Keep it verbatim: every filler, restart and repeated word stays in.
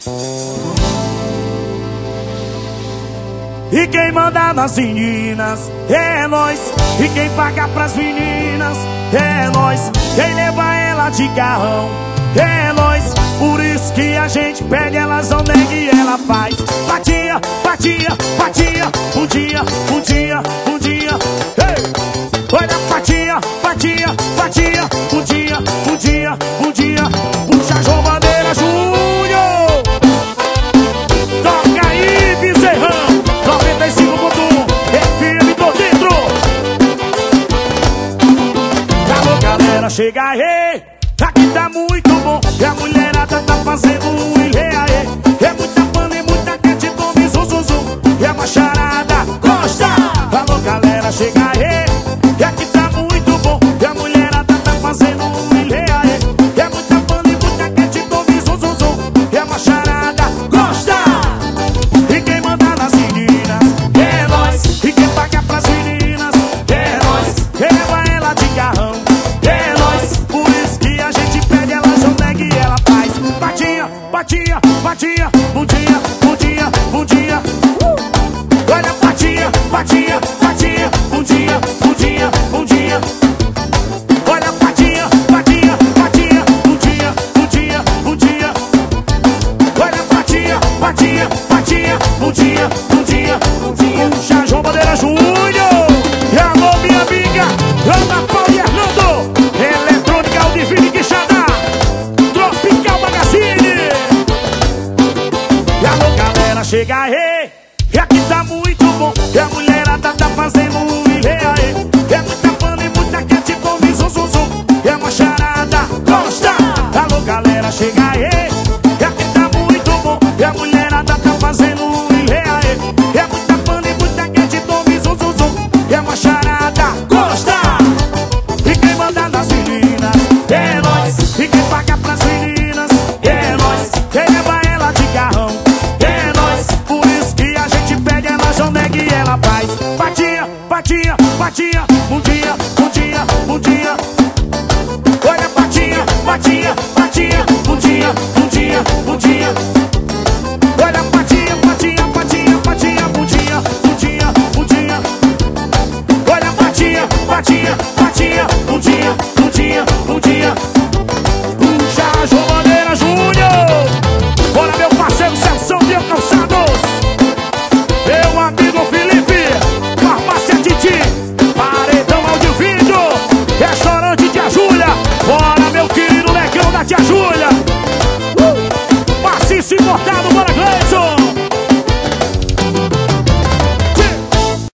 E quem manda nas meninas é nós. E quem paga pras meninas é nós. Quem leva ela de carrão é nós. Por isso que a gente pede, elas não nega e ela faz. Batia, batia, batia. Um dia, um dia, um dia. Hey! Olha, batia, batia, batia. Um dia, um dia, um dia. Puxa João Bandeira Júnior. Toca aí, Bezerrão. noventa e cinco ponto um, F M, tô dentro. Alô, galera, chega aí. Aqui tá muito bom. E a mulherada tá fazendo um ilê, aê. É muita banda e muita quente, tome zum, zum, zum. E a macharada gosta. Alô, galera, chega aí. E aqui tá muito bom. E a mulherada tá fazendo um ilê, aê. É muita banda e muita quente, tome zum, zum, zum. E a macharada gosta. E quem manda nas meninas é nós. E quem paga pras meninas é nós. Quem leva ela de carrão é nós. Por isso que a gente pede, ela não nega e ela faz. Batia, batia, batia. Bom dia, bom dia, bom dia. uh! Olha, batia, batia, batia. Bom dia, bom dia, bom dia. Olha, batia, batia, batia. Bom dia, bom dia, bom dia. Olha, batia, batia, batia. Bom dia, bom dia, bom dia. Puxa João Bandeira Júnior. E alô, minha amiga Ana Paula e Hernando. Eletrônica Aldivine Quixadá. Tropical Magazine. E alô, galera, chega aí. E aqui tá muito bom. E a mulherada tá fazendo um ilê, aê. É muita banda e muita quente, tome zum, zum, zum. E a macharada gosta. Alô, galera, chega aí. E aqui tá muito bom. E a mulherada tá fazendo um ilê, aê. É muita banda e muita quente, tome zum, zum, zum. E a macharada gosta. E quem manda nas meninas é nós. E quem paga pras meninas é nós. Quem leva ela de carrão é nós. Por isso que a gente pede, ela não nega e ela faz. Batia, batia, batia. Um dia, um dia, um dia. Olha, batia, batia, batia. Um dia, um dia, um dia. Olha, batia, batia, batia, batia. Um dia, um dia, um dia. Olha, batia, batia, batia. Um dia, um dia, um dia. Puxa João Bandeira Júnior. Bora, meu parceiro Celso de Calçados. Meu amigo Felipe, Farmácia Titi, Paredão Áudio e Vídeo, Restaurante Tia Júlia. Bora, meu querido Negão da Tia Júlia. uh! Maciço importado, bora, Gleison.